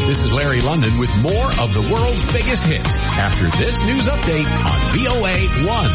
This is Larry London with more of the world's biggest hits after this news update on VOA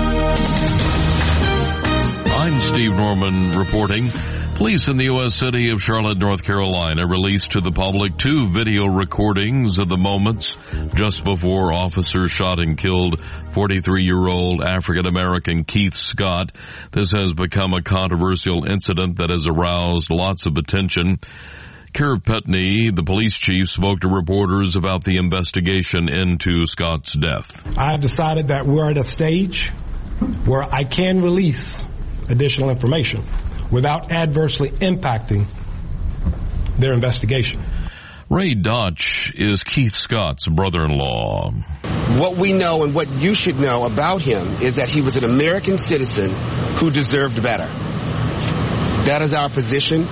1. I'm Steve Norman reporting. Police in the U.S. city of Charlotte, North Carolina released to the public 2 video recordings of the moments just before officers shot and killed 43-year-old African-American Keith Scott. This has become a controversial incident that has aroused lots of attention. Kerr Putney, the police chief, spoke to reporters about the investigation into Scott's death. I have decided that we're at a stage where I can release additional information without adversely impacting their investigation. Ray Dotch is Keith Scott's brother-in-law. What we know and what you should know about him is that he was an American citizen who deserved better. That is our position,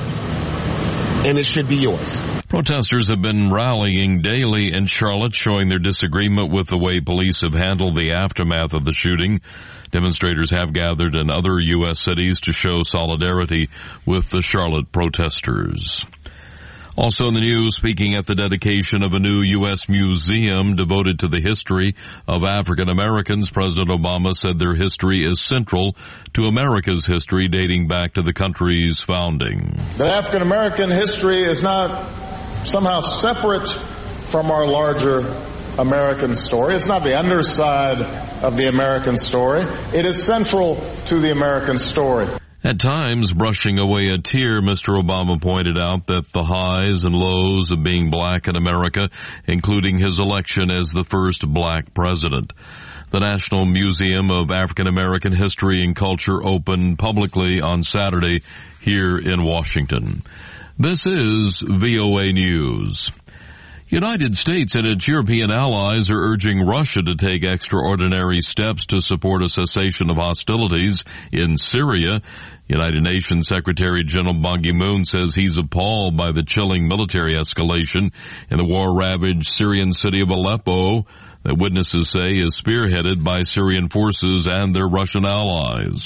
and it should be yours. Protesters have been rallying daily in Charlotte, showing their disagreement with the way police have handled the aftermath of the shooting. Demonstrators have gathered in other U.S. cities to show solidarity with the Charlotte protesters. Also in the news, speaking at the dedication of a new U.S. museum devoted to the history of African Americans, President Obama said their history is central to America's history dating back to the country's founding. That African American history is not somehow separate from our larger American story. It's not the underside of the American story. It is central to the American story. At times, brushing away a tear, Mr. Obama pointed out that the highs and lows of being black in America, including his election as the first black president. The National Museum of African American History and Culture opened publicly on Saturday here in Washington. This is VOA News. United States and its European allies are urging Russia to take extraordinary steps to support a cessation of hostilities in Syria. United Nations Secretary General Ban Ki-moon says he's appalled by the chilling military escalation in the war-ravaged Syrian city of Aleppo that witnesses say is spearheaded by Syrian forces and their Russian allies.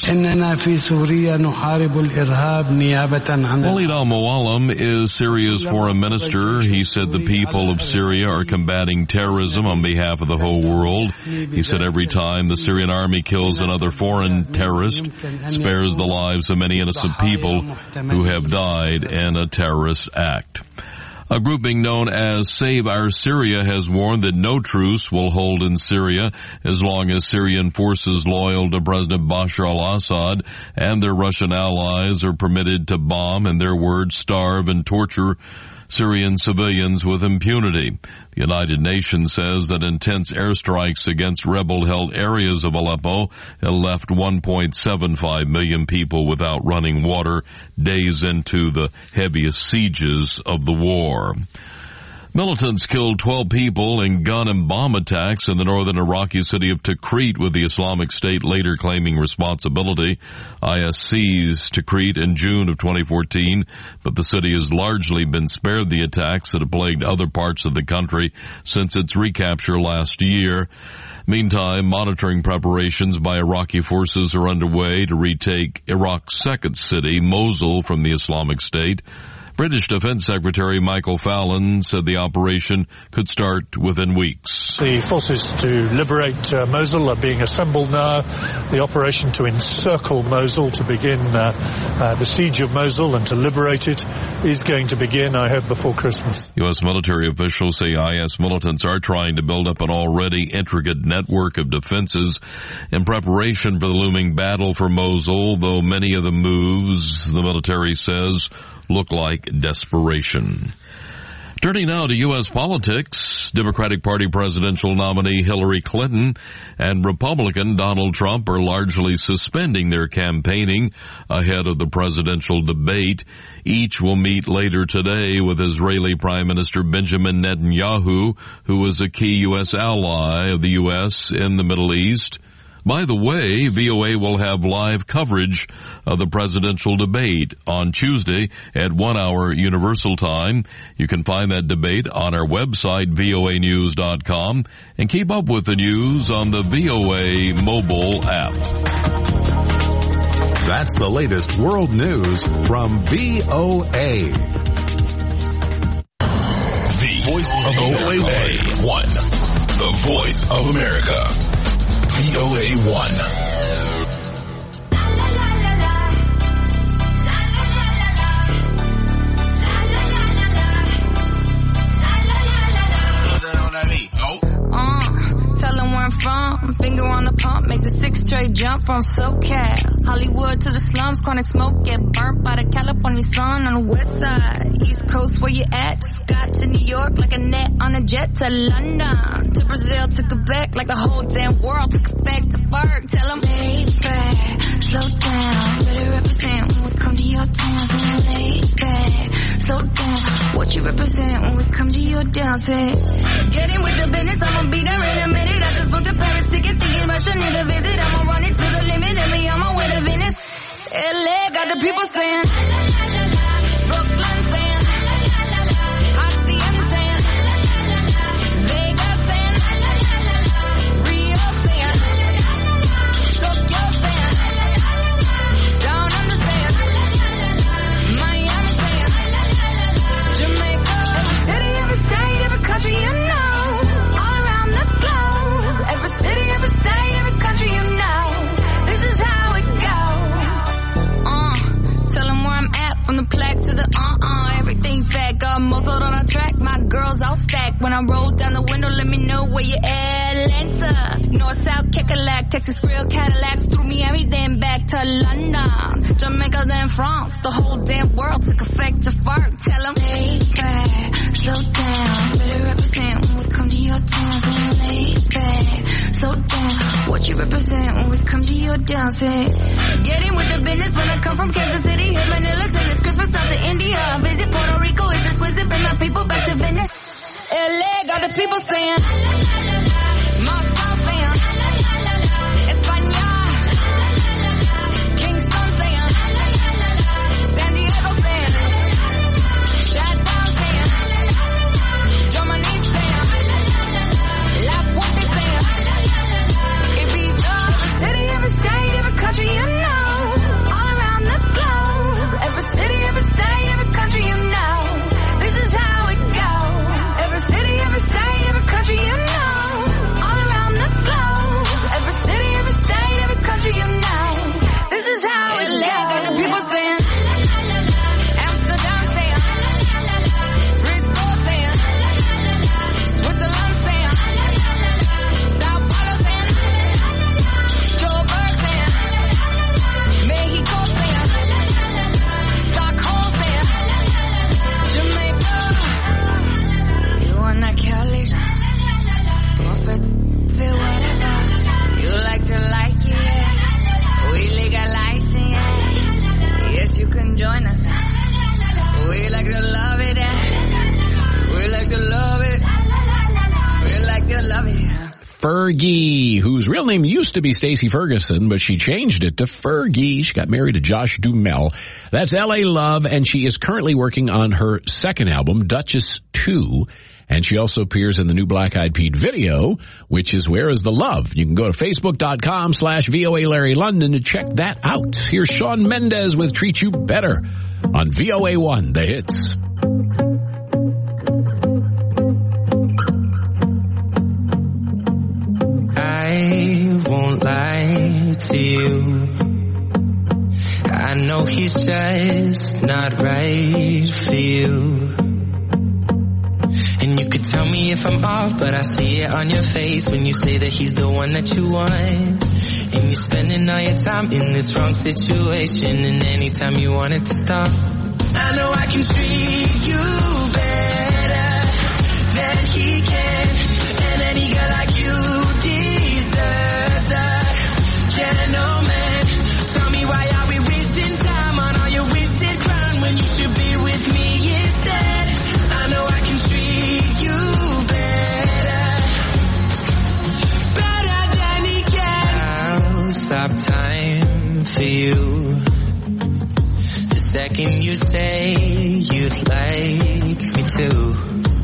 Walid al-Muallim is Syria's foreign minister. He said the people of Syria are combating terrorism on behalf of the whole world. He said every time the Syrian army kills another foreign terrorist, spares the lives of many innocent people who have died in a terrorist act. A grouping known as Save Our Syria has warned that no truce will hold in Syria as long as Syrian forces loyal to President Bashar al-Assad and their Russian allies are permitted to bomb, in their words, starve and torture Syrian civilians with impunity. The United Nations says that intense airstrikes against rebel-held areas of Aleppo have left 1.75 million people without running water days into the heaviest sieges of the war. Militants killed 12 people in gun and bomb attacks in the northern Iraqi city of Tikrit, with the Islamic State later claiming responsibility. IS seized Tikrit in June of 2014, but the city has largely been spared the attacks that have plagued other parts of the country since its recapture last year. Meantime, monitoring preparations by Iraqi forces are underway to retake Iraq's second city, Mosul, from the Islamic State. British Defense Secretary Michael Fallon said the operation could start within weeks. The forces to liberate Mosul are being assembled now. The operation to encircle Mosul, to begin the siege of Mosul and to liberate it, is going to begin, I hope, before Christmas. U.S. military officials say IS militants are trying to build up an already intricate network of defenses in preparation for the looming battle for Mosul, though many of the moves, the military says, look like desperation. Turning now to U.S. politics, Democratic Party presidential nominee Hillary Clinton and Republican Donald Trump are largely suspending their campaigning ahead of the presidential debate. Each will meet later today with Israeli Prime Minister Benjamin Netanyahu, who is a key U.S. ally of the U.S. in the Middle East. By the way, VOA will have live coverage of the presidential debate on Tuesday at 1 hour Universal Time. You can find that debate on our website, voanews.com, and keep up with the news on the VOA mobile app. That's the latest world news from VOA. voice of VOA1. The voice of America. VOA1. Tell them where I'm from, finger on the pump, make the 6 straight jump from SoCal. Hollywood to the slums, chronic smoke, get burnt by the California sun on the west side. East Coast, where you at? Just got to New York like a net on a jet to London. To Brazil, to Quebec, like the whole damn world took effect to Berg. Tell them, lay back, slow down, better represent when we come to your town. Lay back, slow down, what you represent when we come to your down. Say, get in with the business, I'ma be there in a minute. I just booked a Paris ticket, thinking Russia need a visit. I'ma run it to the limit, and me on my way to Venice. LA got the people saying, Brooklyn saying, Hacienda saying, Vegas saying, Rio saying, Tokyo saying, Down Under saying, Miami saying, Jamaica. Every city, every state, every country you know. Every city, every state, every country you know. This is how it goes. Tell them where I'm at, from the plaques to the everything's back. Got muzzled on a track, my girls all stacked. When I roll down the window, let me know where you at. Atlanta, North, South, Kekalak, Texas, Grill, Cadillacs, through Miami, then back to London. Jamaica, then France, the whole damn world took effect to fart. Tell them, lay back, slow down, better represent when we come to your town. Lay back, slow down, what you represent when we come to your down. Say, get in with the business when I come from Kansas City, hit Manila till it's Christmas out to India. Visit Puerto Rico, it's exquisite, bring my people back to Venice. LA got the people saying, Moscow saying, España, Kingston saying, San Diego saying, Shutdown saying, Germany saying, La Puente saying, Ibiza. Every city, every state, every country you know. All around the globe. Every city, every state, every country you know. This is how it goes. Every city, every state, every country you know. All around the globe. Every city, every state, every country you know. This is how it goes. Got the people saying, Amsterdam saying, Frisco saying, Switzerland saying, Sao Paulo saying, Joburg saying, Mexico saying, Stockholm saying, Jamaica. You wanna Cali? Prophet, feel whatever. You like to like it, yeah. We legalize it, yeah. Yes, you can join us. We like to love it, yeah. We like to love it. We like to love it, yeah. Fergie, whose real name used to be Stacey Ferguson, but she changed it to Fergie. She got married to Josh Duhamel. That's L.A. Love, and she is currently working on her second album, Duchess 2. And she also appears in the new Black Eyed Peas video, which is Where is the Love? You can go to Facebook.com/VOA Larry London to check that out. Here's Shawn Mendes with Treat You Better on VOA1, The Hits. I won't lie to you. I know he's just not right for you. And you could tell me if I'm off, but I see it on your face when you say that he's the one that you want. And you're spending all your time in this wrong situation, and anytime you want it to stop, I know I can treat you better than he can. And any girl like you deserves a gentleman. Tell me, why are we wasting time on all your wasted crime when you should be with me instead? I know I can treat you better than he can. I'll stop time for you the second you say you'd like me to.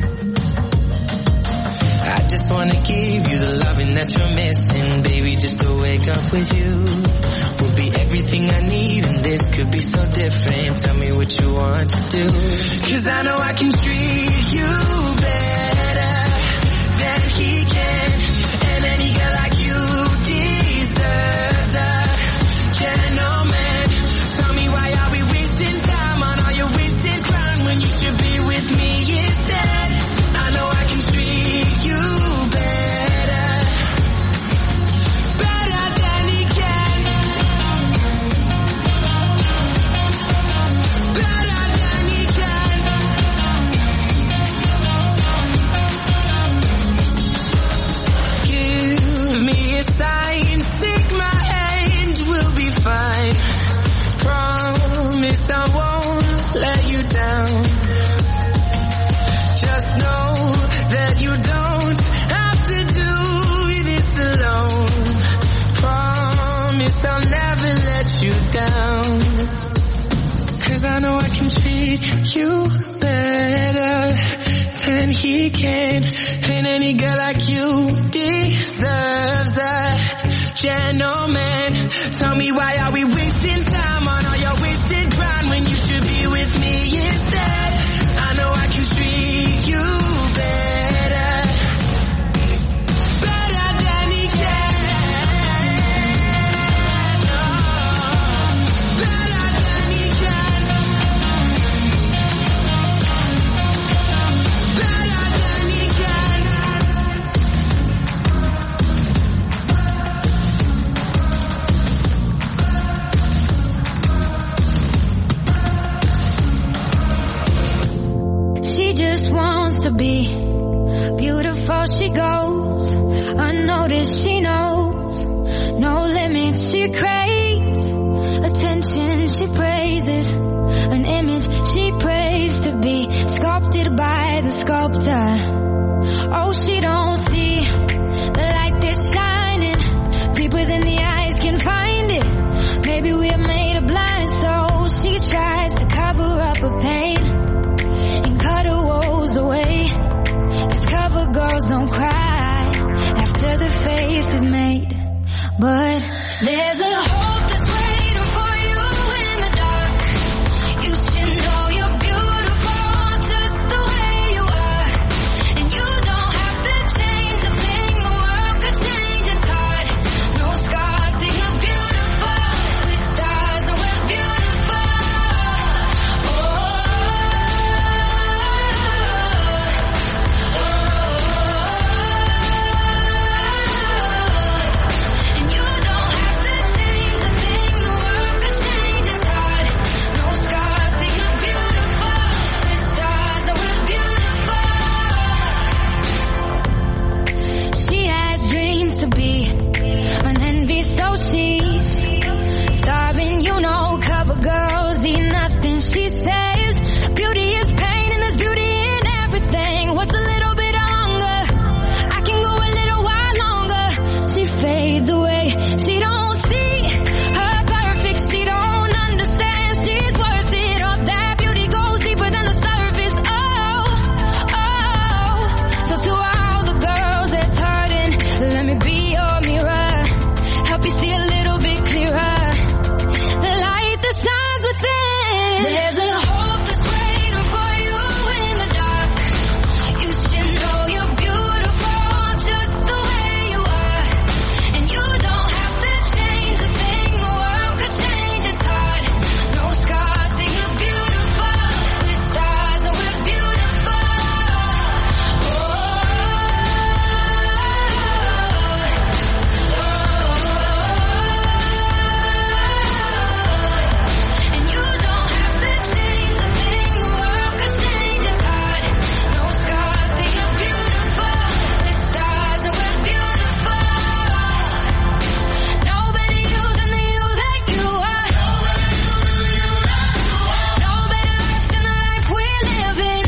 I just wanna give you the loving that you're missing, baby. Just to wake up with you will be everything I need, and this could be so different. Tell me what you want to do, 'cause I know I can treat you better and he can't. And any girl like you deserves a gentleman. Tell me, why are we wasting time on all your wasted grind when you should be with me instead? I know I can treat you better, better than he can. Better than he can. Better than he can. She just wants to be beautiful. She goes unnoticed. She knows no limits. She craves attention. She praises an image she prays to be sculpted by the sculptor. Oh, she don't see the light that's shining deeper than the eyes can find it. Maybe we're made of blind souls. She tries to cover up her pain and cut her woes away. 'Cause cover girls don't cry after the face is made. But there's a hope that's waiting for you in the dark. You should know you're beautiful just the way you are. And you don't have to change a thing. The world could change its heart. No scars, see you're beautiful. With stars and we're beautiful. And you don't have to change a thing. The world could change its heart. No scars, see you're beautiful. With stars and we're beautiful. She has dreams to be an envy, so she's starving. You know, cover girls eat nothing. She says beauty is pain and there's beauty in everything. What's a little bit of hunger? I can go a little while longer. She fades away. She don't see her perfect. She don't understand she's worth it. All that beauty goes deeper than the surface. Oh, oh. So to all the girls that's hurting, let me be your mirror. Help you see a little bit clearer. The light that shines within. There's a hope that's waiting for you in the dark. You should know you're beautiful just the way you are. And you don't have to change a thing. The world could change its heart. No scars, see you're beautiful. With stars and we're beautiful. And you don't have to change a thing. The world could change its heart. No scars, see you're beautiful. With stars and we're beautiful. No better you than the you that you are. No better life than the life we're living.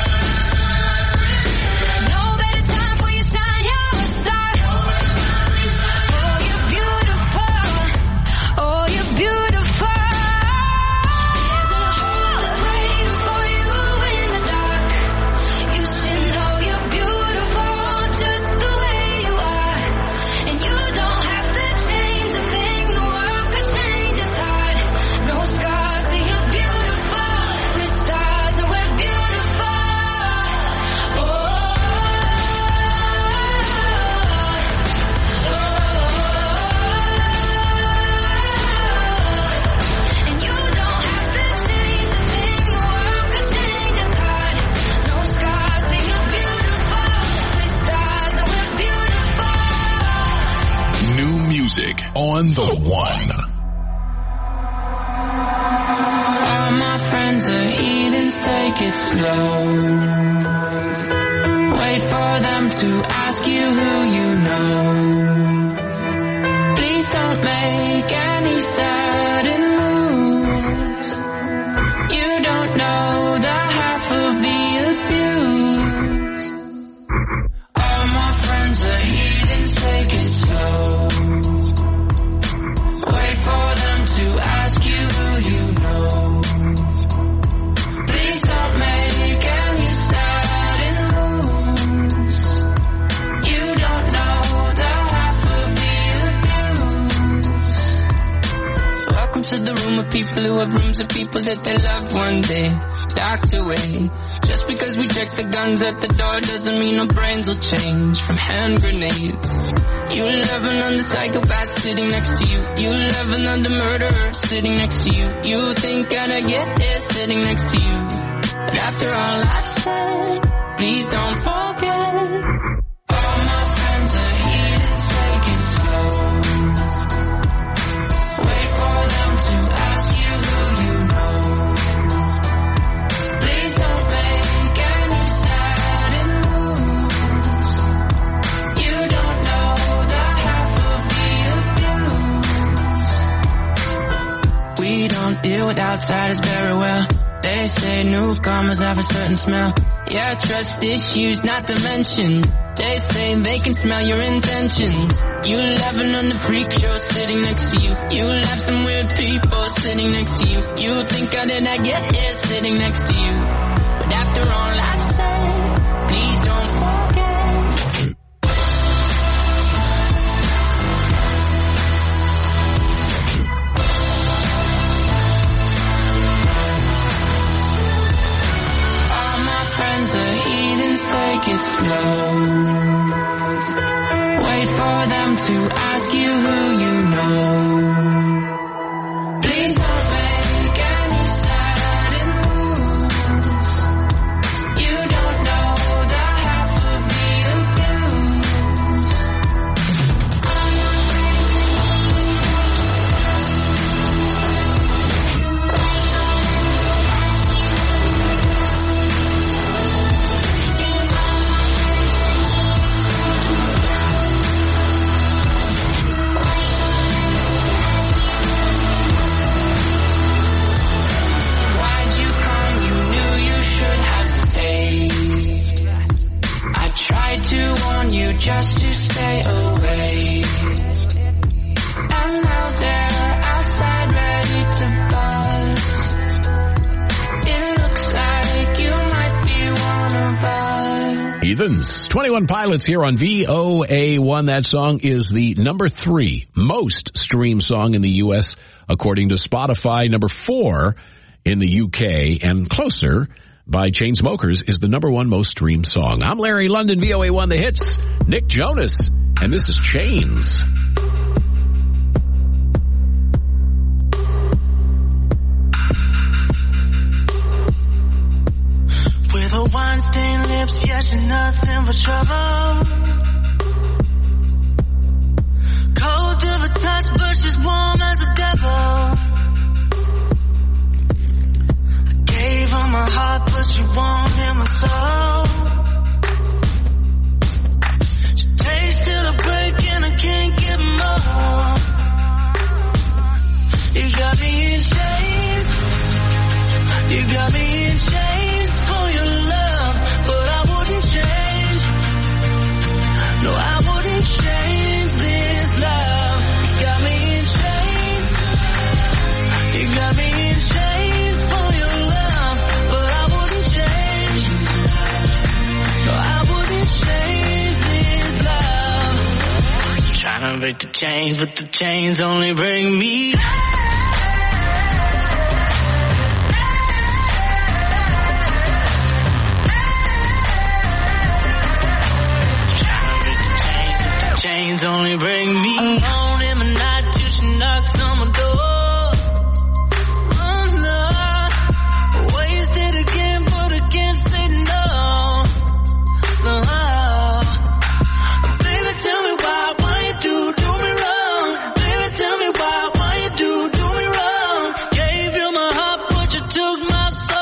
No better time for you to shine your star. Oh, you're beautiful. Oh, you're beautiful. There's a hope that's waiting for you in the dark. You should know you're beautiful just the way you are. And you don't have to change a thing. The world could change its heart. No scars, see you're beautiful. With stars and we're beautiful. And you don't have to change a thing. The world could change its heart. No scars, see you're beautiful. With stars and we're beautiful. New music on the one. All my friends are heathens, take it slow. Wait for them to ask you who you know. Please don't make any sudden moves. You don't know the half of the abuse. All my friends are heathens, take it slow. Wait for them to ask you who you know. Please don't make any sudden moves. people who have rooms of people that they love one day docked away. Just because we check the guns at the door doesn't mean our brains will change from hand grenades. You love another psychopath sitting next to you. You love another murderer sitting next to you. You think I'd get there sitting next to you. But after all I've said, please don't forget. All my friends are heathens, take it slow. Wait for them to ask you who you know. Please don't make any sudden moves. You don't know the half of the abuse. We don't deal with outsiders very well. They say newcomers have a certain smell. Yeah, trust issues not to mention. They say they can smell your intentions. You laughing on the freak show sitting next to you. You laugh some weird people sitting next to you. You think how did I get here sitting next to you? But after all I've said, please don't forget. Take it slow. Wait for them to ask you who you know. Please don't make any sudden moves. You don't know the half of the abuse. Just to stay away. And now they're outside ready to bust. It looks like you might be one of us. Heathens. 21 Pilots here on VOA1. That song is the number 3 most streamed song in the U.S. according to Spotify. Number 4 in the UK, and Closer by Chainsmokers is the number 1 most streamed song. I'm Larry London, VOA1 The Hits, Nick Jonas, and this is Chains. With her wine-stained lips, yeah, she's nothing but trouble. Cold to the touch, but she's warm as a devil. Gave her my heart, but she wanted my soul. She takes till the break and I can't get more. You got me in chains. You got me in chains for your love, but I wouldn't change. No, I wouldn't change this love. You got me in chains. You got me in chains for your love, but I wouldn't change. No, I wouldn't change this love. Trying to break the chains, but the chains only bring me. Chains only bring me alone in the night till she knocks on my door. Oh no, wasted again, but I can't say no. No, baby, tell me why you do me wrong? Baby, tell me why you do me wrong? Gave you my heart, but you took my soul.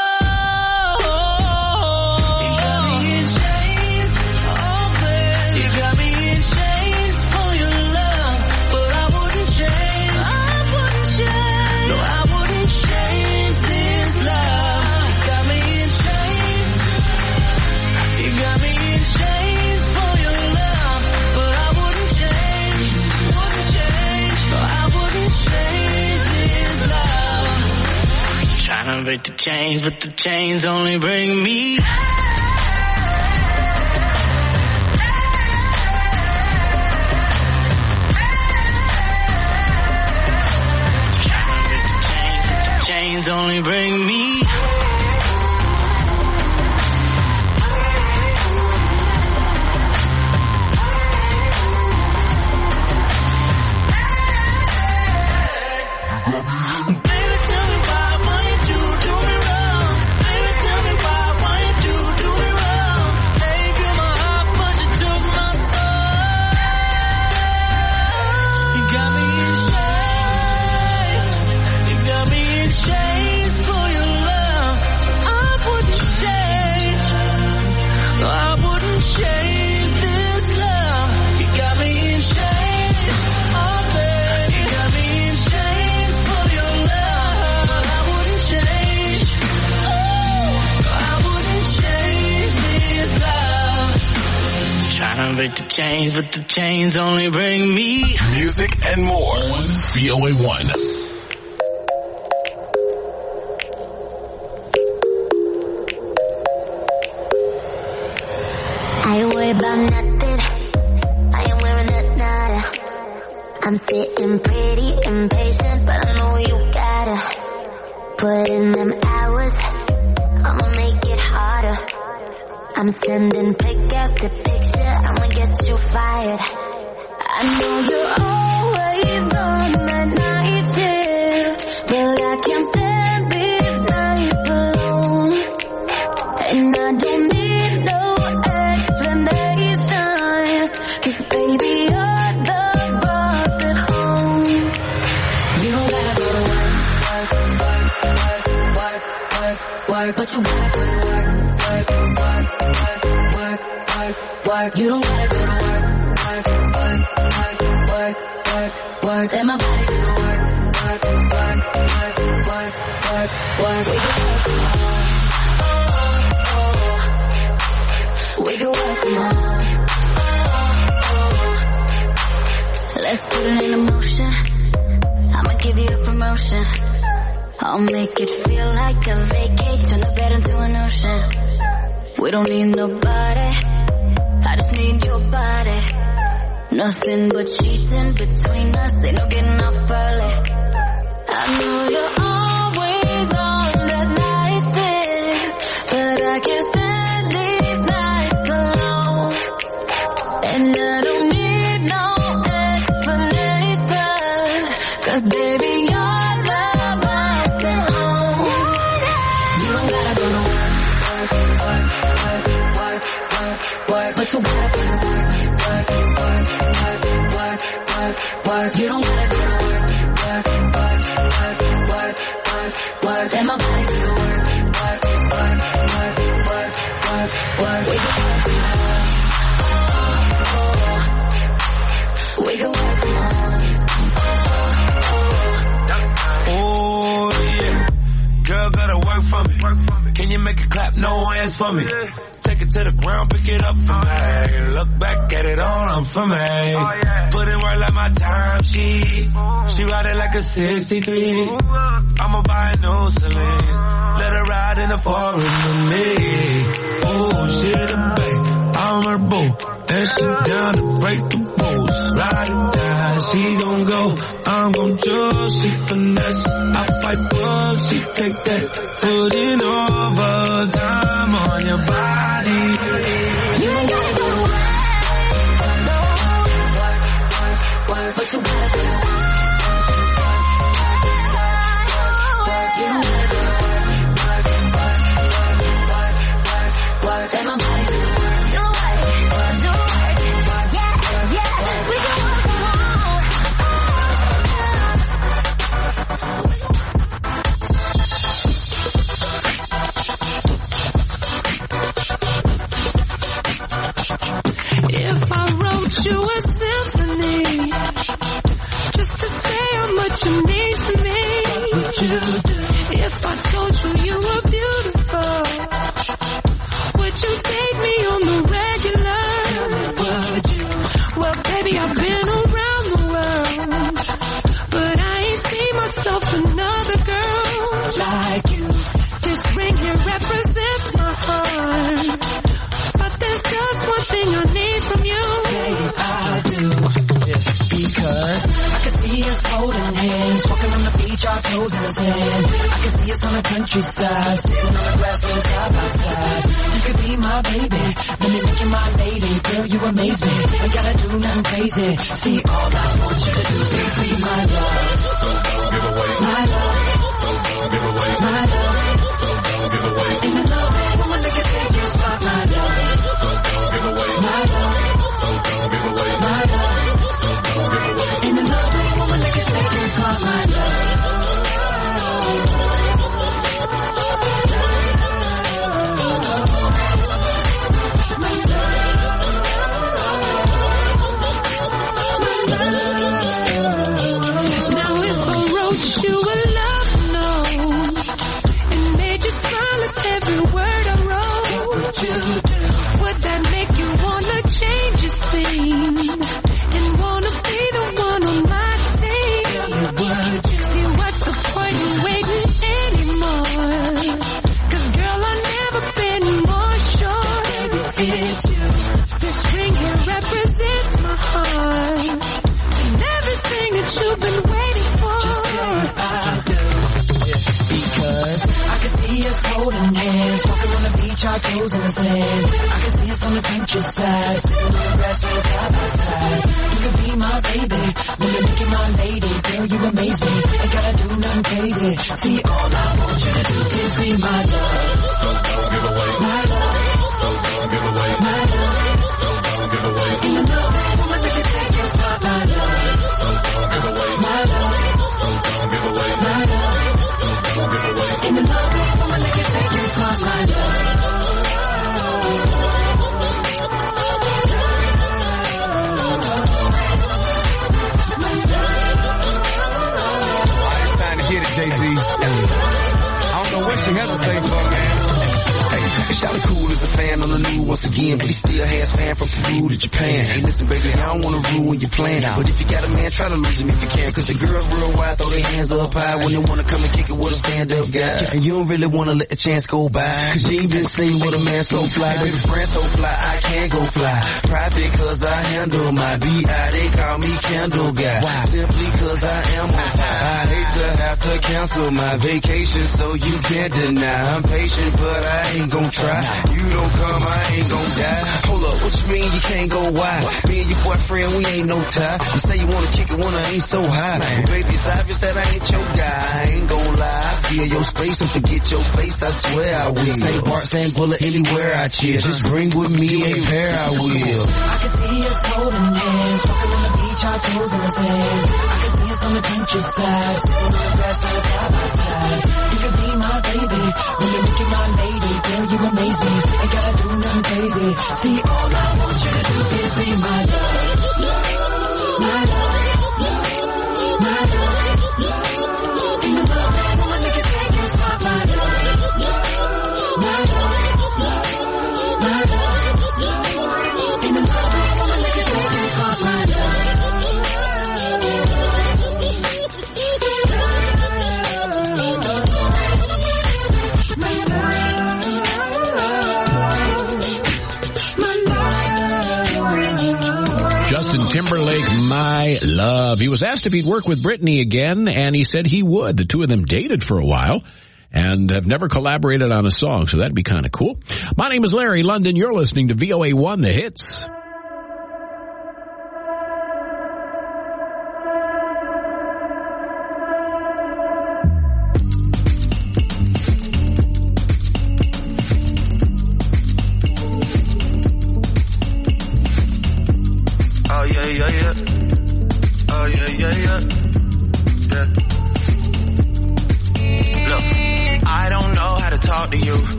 You got me in chains, oh baby, you got me in chains for your love, but I wouldn't change. I wouldn't change. No, I wouldn't change this love. You got me in chains. You got me in chains for your love, but I wouldn't change. Wouldn't change. No, I wouldn't change this love. Trying to break the chains, but the chains only bring me. trying to break the chains, but the chains only bring me music and more on VOA1. I ain't worried about nothing. I ain't wearing a nada. I'm sitting pretty impatient, but I know you gotta put in them hours. I'ma make it harder. I'm sending pick after picture. I'ma get you fired. I know you're always on the night shift, but I can't stand these nights alone. And I don't need no explanation, 'cause baby you're the boss at home. You don't gotta go to work, but you gotta go to work. You don't gotta go to work. Let my body do the work. We can work from home. Let's put it in motion. I'ma give you a promotion. I'll make it feel like a vacate. Turn the bed into an ocean. We don't need nobody. I just need your body. Nothing but cheating between us. Ain't no getting off early. I know you're always on the night shift, but I can't stand these nights alone. And I don't need no explanation, 'cause baby you're the boss at home. You don't gotta go to work, but you gotta go to work. You don't gotta go to work. Let my body do the work. We can work from home. Oh yeah, girl gotta work for me. Can you make it clap? No hands for me. Take it to the ground, pick it up for me. Look back at it all, I'm for me. Put it right like my time sheet. She ride it like a 63. I'ma buy a new Celine. Let her ride in the forest with me. Oh, she the babe, I'm her boo. And she down to break the rules. Ride or die, she gon' go. I'm gon' choose, she finesse. I fight for, she take that. Putting overtime on your body. You ain't gotta go to work, but you gotta go to work. You don't gotta go to work. Let my body do the work. If I wrote you a symphony, just to say how much you mean to me, would you do? If I told you you were beautiful, would you date me on the regular? Would you? Well, baby, I've been around the world, but I ain't seen myself another girl like you. This ring here represents my heart, but there's just one thing I need from you. Say I do. Because I can see us holding hands, walking on the beach, our toes in the sand. I can see us on the countryside, sitting on the grassland side by side. You could be my baby, let me make you my lady. Girl, you amaze me, ain't gotta do nothing crazy. See, all I want you to do is be my love. So don't give away my love. So don't give away my love. So don't give away. And you know that woman that can take your spot, my love. So don't give away my love. So don't give away my love. So don't give away. And you know that woman that can take your spot, my love. Now if I wrote you a love note it's you. This ring here represents my heart and everything that you've been waiting for. Just say I do. Because I can see us holding hands, walking on the beach, our toes in the sand. I can see us on the countryside, sitting on the grass side by side. You could be my baby, when you're making my lady. Girl, you amaze me, ain't gotta do nothing crazy. See, all I want you to do is be my love. So don't give away my love. So don't give away my love. So don't give away. And you know, woman, if you take your spot, my love. So don't give away my love. So don't give away my love. Don't give away. In the love, woman, make it take your spot, my love. It's time to get it, Jay-Z. I don't know what she hesitating for, man. Hey, Shawty cool as a fan on the new once again, but he still has fan from Peru to Japan. Hey, listen, baby, I don't wanna ruin your plan, but if you got a man, try to lose him if you can, cause the girls worldwide throw their hands up high when they wanna come and kick it with a stand-up guy. And you don't really wanna let the chance go by, cause you ain't been seen with a man so fly. Baby, friend so fly, I can't go fly. Private cause I handle my B.I. They call me Candle Guy. Why? Simply cause I am on fire. I hate to have to cancel my vacation, so you can't deny. I'm patient, but I ain't gon' try. You don't come, I ain't gon' die. Hold up, what you mean you can't go wide? Me and your boyfriend, we ain't no tie. You say you wanna kick it when I ain't so high. But baby, it's obvious that I ain't your guy. I ain't gon' lie. I feel your space and forget your face, I swear I will. St. Bart, St. Bullet, anywhere I chill. Just bring with me a pair, I will. I can see us holding hands, walking on the beach, our toes in the sand. I can see us on the countryside, sitting on the grass side by side. You could be my baby, when you're making my lady. Girl, you amaze me, ain't gotta do nothing crazy. See, all I want you to do is be my love. My love. My love. In the love, woman, make it take your spot, my love. My love. My love. In the love, woman, make it take your spot, my love. Justin Timberlake, My Love. He was asked if he'd work with Britney again, and he said he would. The two of them dated for a while and have never collaborated on a song, so that'd be kind of cool. My name is Larry London. You're listening to VOA1 The Hits.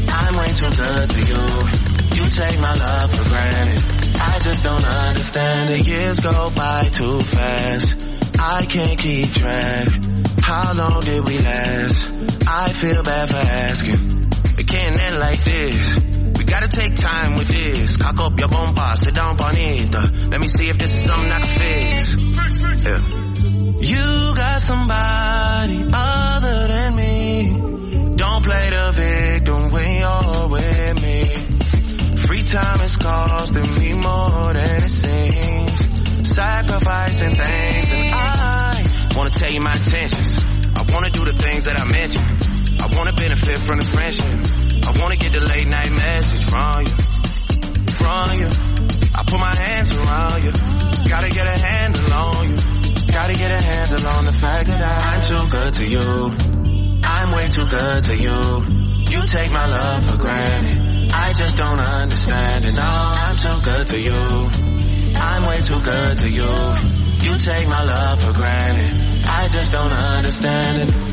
I'm way too good to you. You take my love for granted. I just don't understand. The years go by too fast. I can't keep track. How long did we last? I feel bad for asking. It can't end like this. We gotta take time with this. Cock up your bomba, sit down bonita. Let me see if this is something I can fix. Yeah. You got somebody other than me. Don't play the victim when you're with me. Free time is costing me more than it seems. Sacrificing things, and I wanna tell you my intentions. I wanna do the things that I mentioned. I wanna benefit from the friendship. I wanna get the late night message from you. I put my hands around you. Gotta get a handle on you. Gotta get a handle on the fact that I'm too good to you. I'm way too good to you. You take my love for granted. I just don't understand it. No, I'm too good to you. I'm way too good to you. You take my love for granted. I just don't understand it.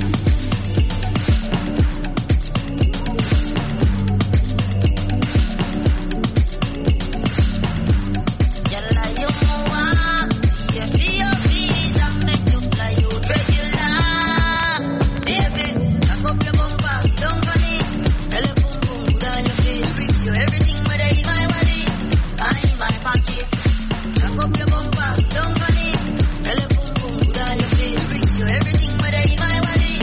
Everything but in my wallet.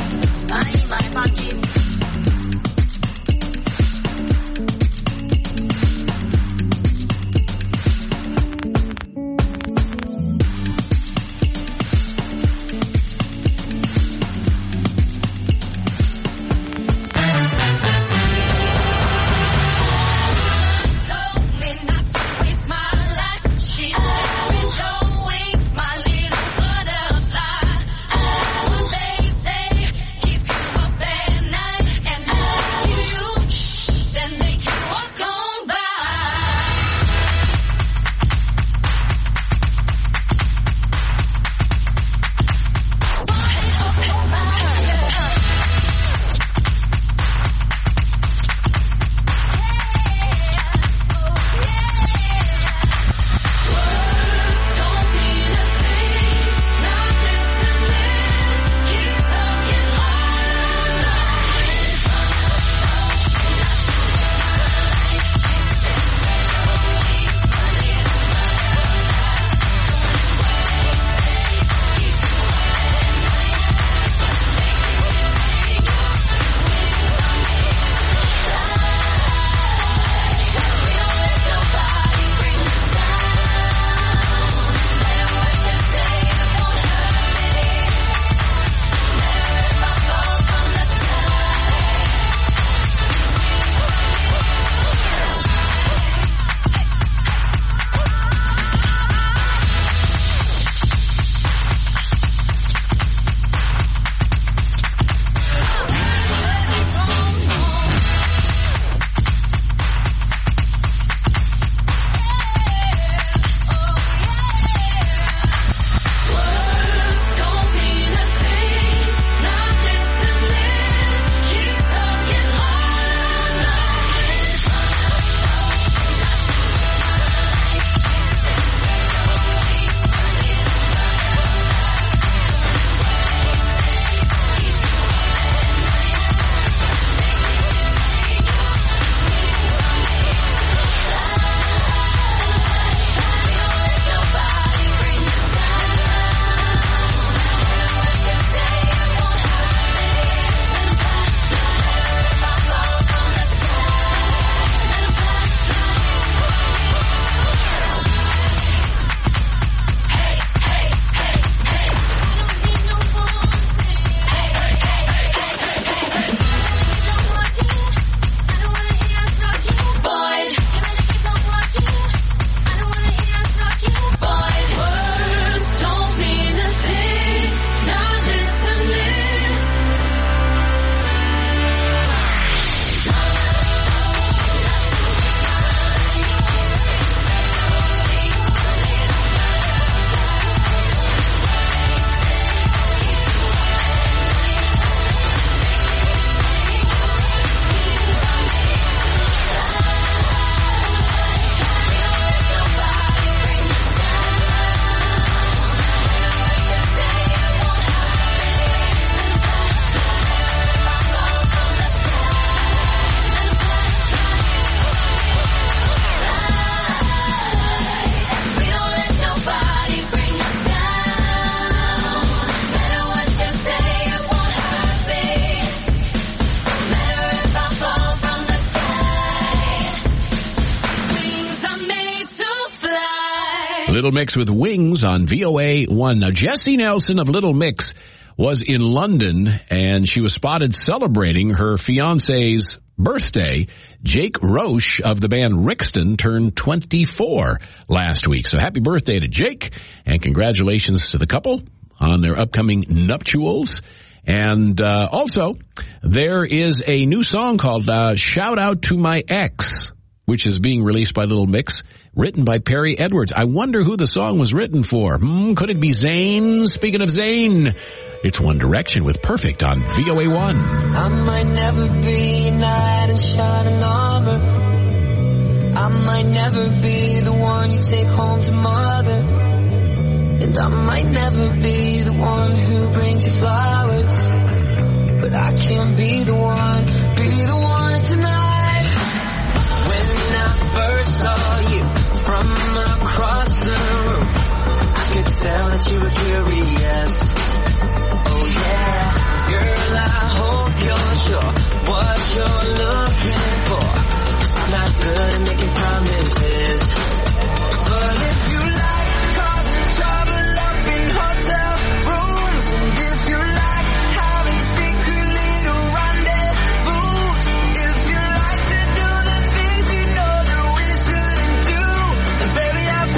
Little Mix with Wings on VOA1. Now, Jessie Nelson of Little Mix was in London, and she was spotted celebrating her fiancé's birthday. Jake Roche of the band Rixton turned 24 last week. So happy birthday to Jake, and congratulations to the couple on their upcoming nuptials. And also, there is a new song called Shout Out to My Ex, which is being released by Little Mix, written by Perry Edwards. I wonder who the song was written for. Could it be Zayn? Speaking of Zayn, it's One Direction with Perfect on VOA1. I might never be a knight in shining armor. I might never be the one you take home to mother. And I might never be the one who brings you flowers. But I can be the one tonight. When I first saw you from across the room, I could tell that you were curious. Oh yeah, girl, I hope you're sure what you're looking for. I'm not good at making promises, but if you like causing trouble up in hotel rooms, and if you like having secret little rendezvous, if you like to do the things you know that we shouldn't do, then baby, I'm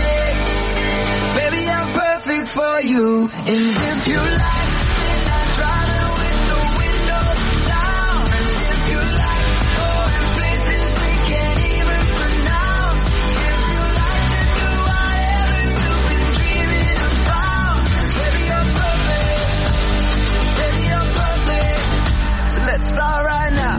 perfect for you. And if you like, start right now.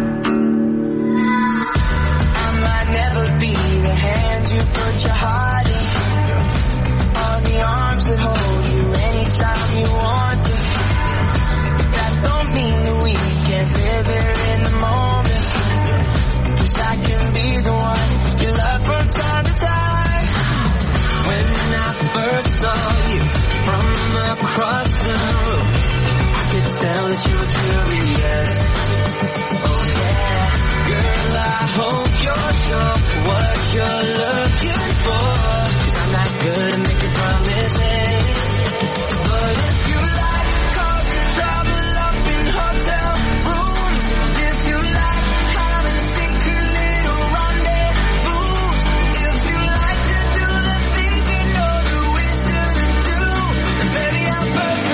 I might never be the hand you put your heart in, or the arms that hold you anytime you want it. That don't mean that we can't live here in the moment, 'cause I can be the one you love from time to time. When I first saw you from across the room, I could tell that you were curious. Oh yeah, girl, I hope you're sure what you're looking for, 'cause I'm not good at making promises. But if you like causing trouble up in hotel rooms, and if you like having secret little rendezvous, if you like to do the things you know that we shouldn't do, then baby, I'm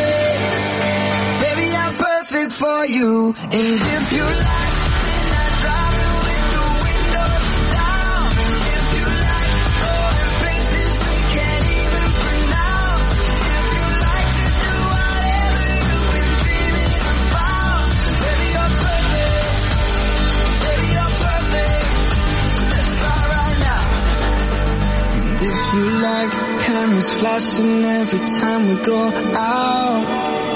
perfect for you. And if you like, then I drive it with the windows down. And if you like going places we can't even pronounce, if you like to do whatever you've been dreaming about, baby, you're perfect. Baby, you're perfect. So let's start right now. And if you like cameras flashing every time we go out,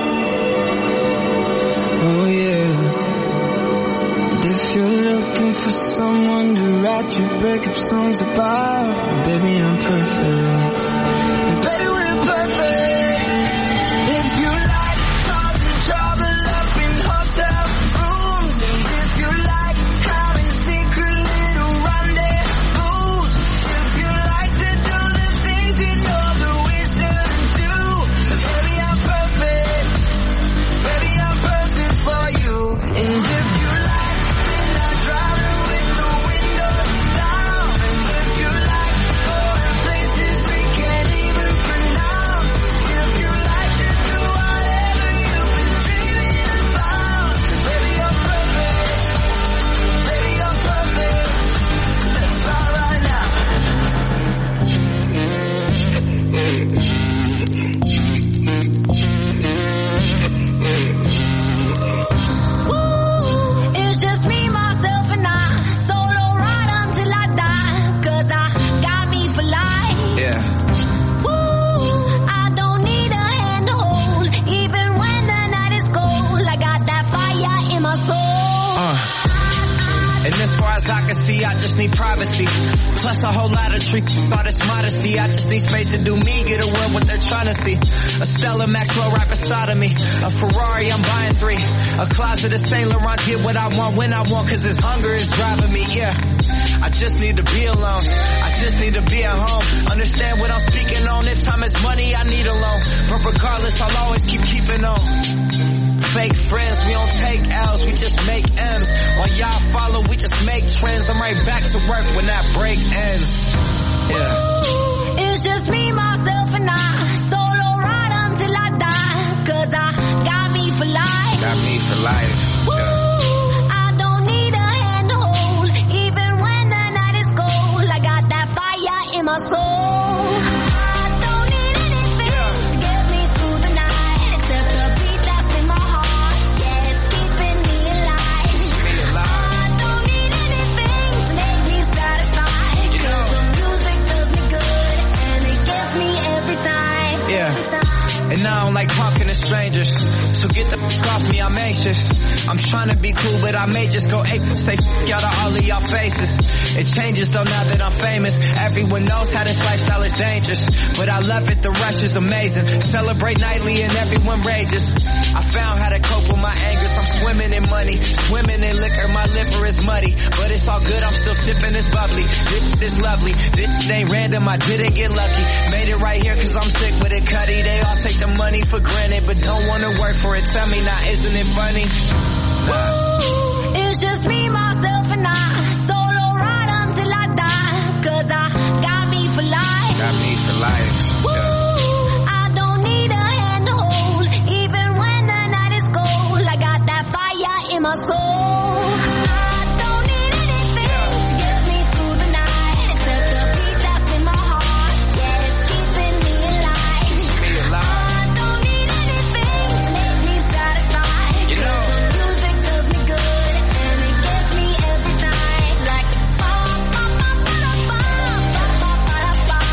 oh yeah. And if you're looking for someone to write your breakup songs about, baby, I'm perfect. And baby, we're perfect. If you like causing trouble up in hotel rooms, and if you like having secret little rendezvous, if you like to do the things you know that we shouldn't do, baby, I'm perfect. Baby, I'm perfect for you. And if you like, then I drive it with the windows down. And if you like going places we can't even pronounce, if you like to do whatever you've been dreaming about, baby, you're perfect. Baby, you're perfect. So let's start right now. It's just me, myself, and I. Solo ride until I die. 'Cause I got me for life. Yeah. I don't need a hand to hold. Even when the night is cold, I got that fire in my soul. And as far as I can see, I just need privacy. Plus a whole lot of treat about this modesty. I just need space to do me, get away what they're trying to see. A Stella Maxwell right beside of me. A Ferrari, I'm buying 3. A closet of Saint Laurent, get what I want when I want, 'cause this hunger is driving me, yeah. I just need to be alone. I just need to be at home. Understand what I'm speaking on. If time is money, I need a loan. But regardless, I'll always keeping on. Fake friends, we don't take L's, we just make M's. While y'all follow, we just make trends. I'm right back to work when that break ends. Yeah. It's just me, myself, and I. Solo ride until I die. 'Cause I got me for life. Got me for life. Yeah. I don't need a hand to hold. Even when the night is cold, I got that fire in my soul. I don't need anything to get me through the night, except the beat that's in my heart. Yeah, it's keeping me alive. I don't need anything to make me satisfied. 'Cause the music does me good, and it gets me every time. Yeah. And I don't like talking to strangers, so get the fuck off me, I'm anxious. I'm trying to be cool, but I may just go ape, say fuck out of all of y'all faces. It changes though now that I'm famous. Everyone knows how this lifestyle is dangerous, but I love it, the rush is amazing. Celebrate nightly and everyone rages. I found how to cope with my angers. I'm swimming in money, swimming in liquor, my liver is muddy, but it's all good, I'm still sipping this bubbly. This is lovely, this ain't random, I didn't get lucky. Made it right here 'cause I'm sick with it, Cuddy. They all take the money for granted, but don't wanna work for it. Tell me now, isn't it funny? Ooh, it's just me, myself, and I. Solo ride until I die. 'Cause I got me for life. Got me for life. Ooh, I don't need a hand to hold. Even when the night is cold, I got that fire in my soul. I don't need anything to get me through the night, except the beat that's in my heart. Yeah, it's keeping me alive. I don't need anything to make me satisfied. You know, the music does me good, and it gets me every time. Like ba ba ba ba ba ba ba ba ba ba.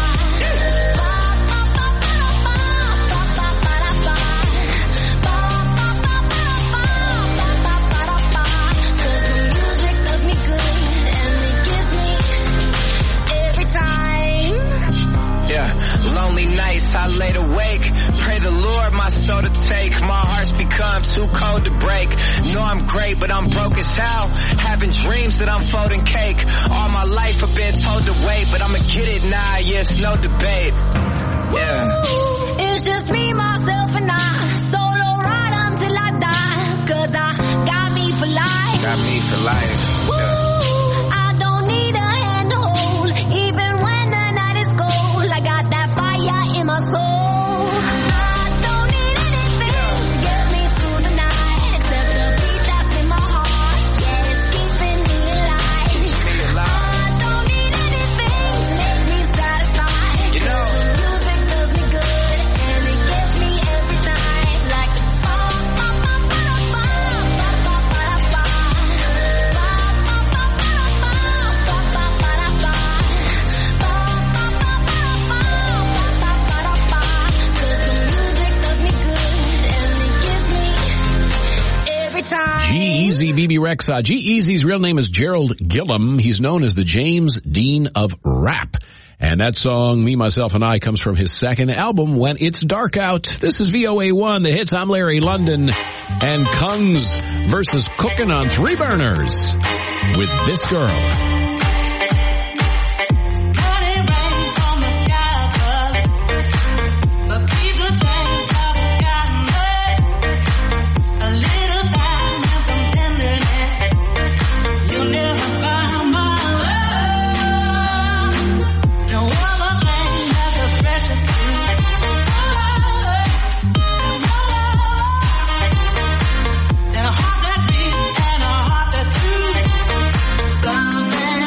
Lonely nights, I laid awake. Pray the Lord my soul to take. My heart's become too cold to break. Know I'm great, but I'm broke as hell. Having dreams that I'm folding cake. All my life I've been told to wait, but I'ma get it now, yeah, it's no debate. Yeah. It's just me, myself, and I. Solo ride until I die. 'Cause I got me for life. Got me for life. Ooh, I don't need a hand to hold. Even when the night is cold, I got that fire in my soul. I don't need anything to get me through the night, except the beat that's in my heart. Yeah, it's keeping me alive. I don't need anything to make me satisfied. You know, the music does me good, and it gets me every time. Like ba ba ba ba ba ba ba ba ba ba. G-Eazy, BB Rexa. G-Eazy's real name is Gerald Gillum. He's known as the James Dean of rap. And that song, Me, Myself, and I, comes from his second album, When It's Dark Out. This is VOA1, the hits. I'm Larry London. And Kungs versus Cookin' on Three Burners with This Girl. And a heart that's true.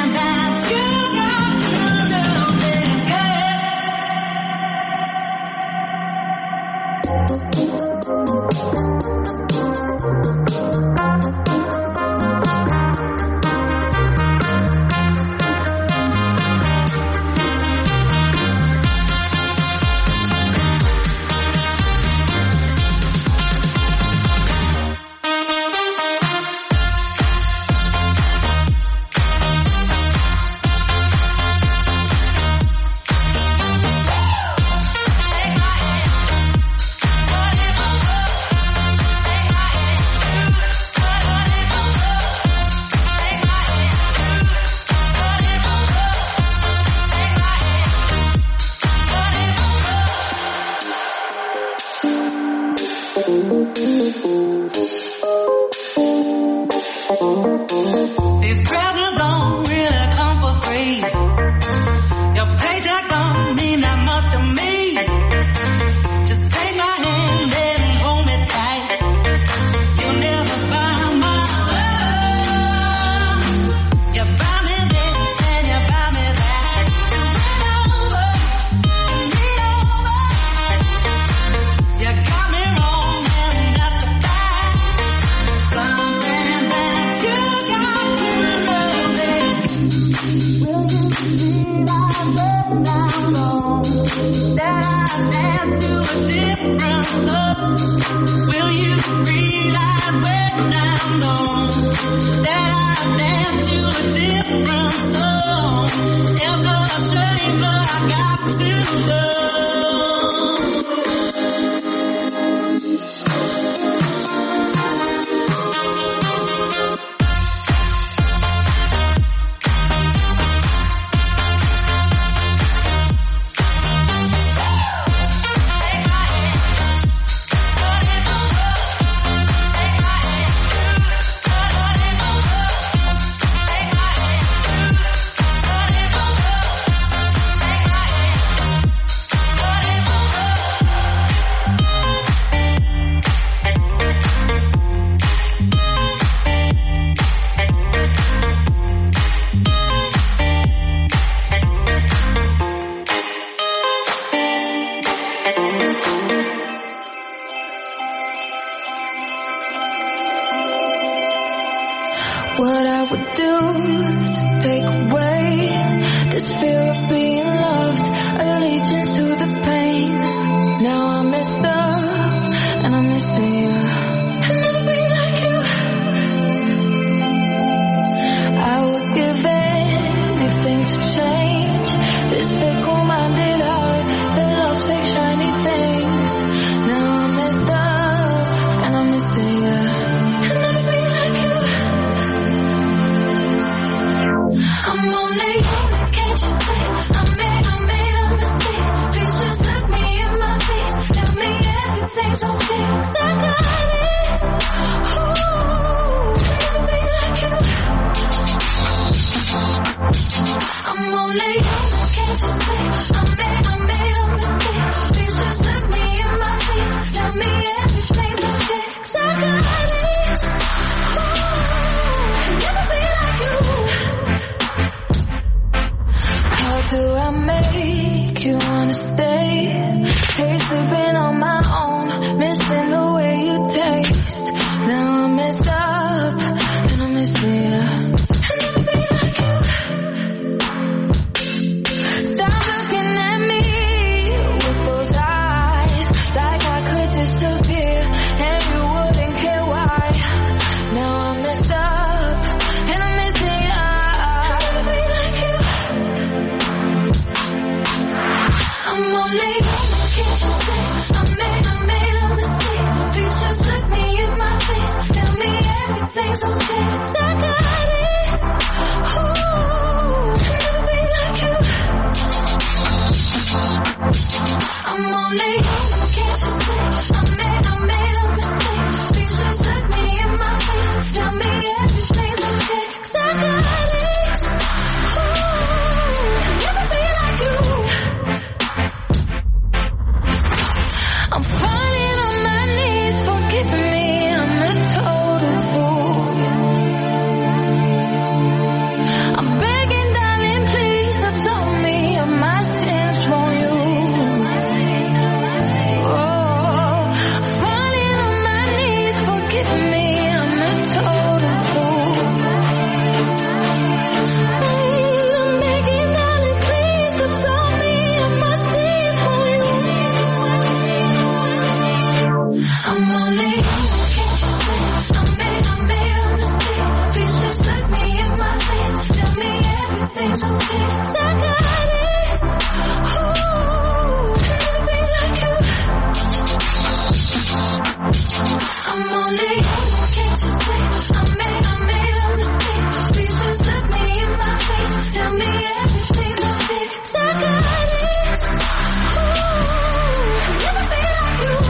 What I would do to take away this fear of being loved, allegiance to the pain. Now I'm messed up and I'm missing you. I'll never be like you. I would give anything to change this fickle-minded heart that loves fake shiny things. Now I'm messed up and I'm missing you. I'll never be like you. I'm only human, can't you see? I made a mistake. Please just look me in my face. Tell me everything's okay. 'Cause I got it. Ooh, I'll never be like you. I'm only human, can't you see? I made a mistake. Please just look me in my face. Tell me everything's okay. 'Cause I got it. Ooh, I'll never be like you. How do I make you wanna stay? Hate sleeping on my own, missing the way you taste. Now I'm messed up and I'm missing you. I'll never be like you. Stop looking at me with those eyes, like I could disappear and you wouldn't care why. Now I'm messed up and I'm missing you. I'll never be like you. I'm only human, can't you see? I made a mistake. Please just look me in my face. Tell me everything's okay. 'Cause I got it. Ooh, I'll never be like you. I'm only human, can't you see? I made a mistake. Please just look me in my face. Tell me everything's okay. 'Cause I got it. Ooh, I'll never be like you. I'm falling on my knees, forgive me, I'm a total fool. I'm begging, darling, please absolve me of my sins, won't you? Oh, falling on my knees, forgive me, I'm a total fool. I'm begging, darling, please absolve me of my sins, won't you? I'm only human, can't you see? I made a mistake. Please just look me in my face. Tell me everything's okay. 'Cause I got it. Ooh, I'll never be like you. I'm only human, can't you see? I made a mistake. Please just look me in my face. Tell me everything's okay. 'Cause I got it. Ooh, I'll never be like you.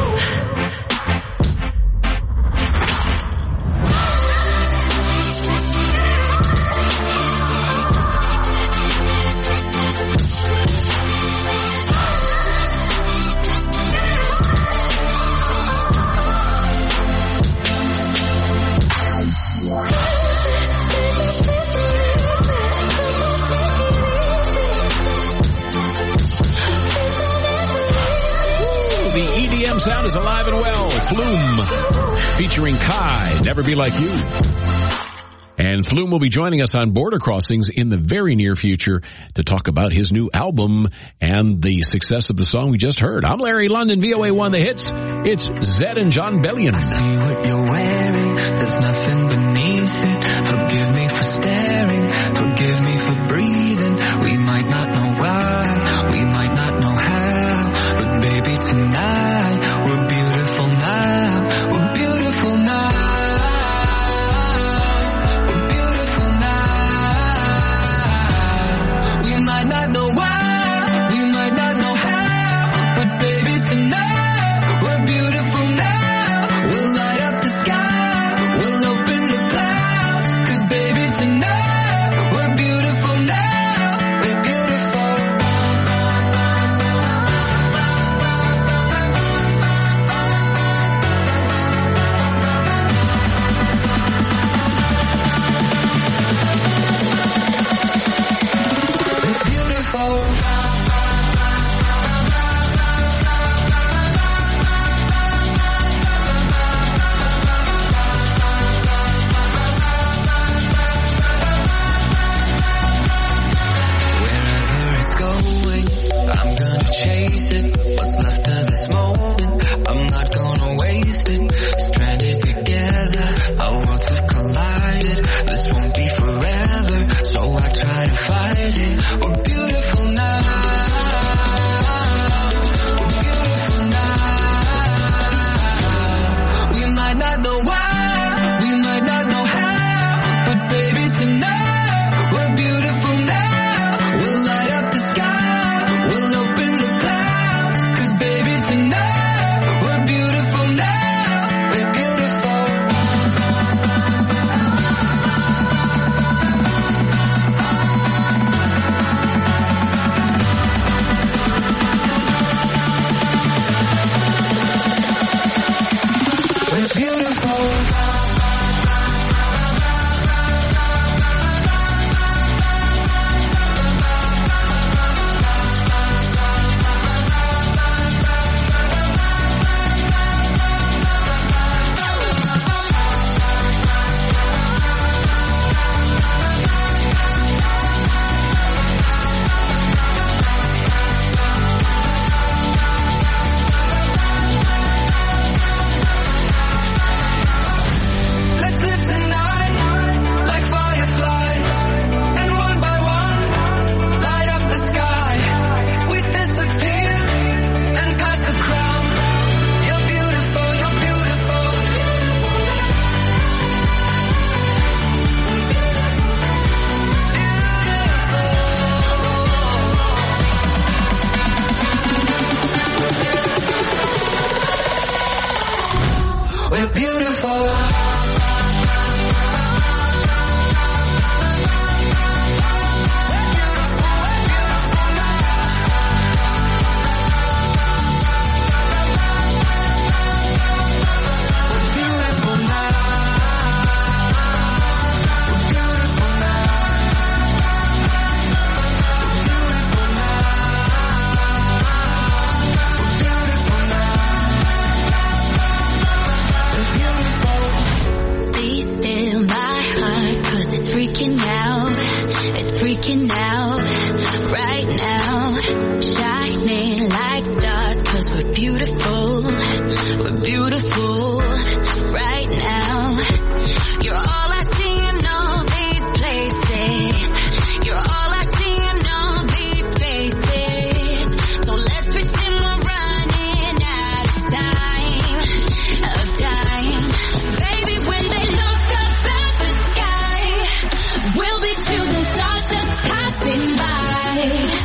The EDM sound is alive and well. Flume featuring Kai, Never Be Like You. And Flume will be joining us on Border Crossings in the very near future to talk about his new album and the success of the song we just heard. I'm Larry London, VOA1 The Hits. It's Zed and John Bellion. I see what you're wearing, there's nothing beneath it. Forgive me for staring, forgive me for breathing. We might not know why, we might not know how, but baby tonight, we're beautiful now, we're beautiful now. We're beautiful now. We might not know why, we might not know how, but baby tonight, we're beautiful now. We'll light up the sky, we'll open the clouds, 'cause baby tonight, we're beautiful now, we're beautiful. We're beautiful. I'm gonna chase it. What's left of this moment, I'm not gonna waste it. Stranded together, our worlds have collided. This won't be forever, so I try to fight it. We're beautiful now. We're beautiful now. We might not know why, we might not know how, but baby tonight, we're beautiful now. We'll light up the sky, we'll open the clouds, 'cause baby tonight, we're beautiful now, we're beautiful. We're beautiful. Let's live tonight like fireflies, and one by one light up the sky. We disappear and pass the crown. You're beautiful, you're beautiful. We're beautiful. Be still my heart, 'cause it's freaking out. It's freaking out right now. Shining like stars, 'cause we're beautiful. We're beautiful right now. You're all I see in all these places. You're all I see in all these faces. So let's pretend we're running out of time. Baby, when they look up at the sky, we'll be shooting stars just passing by.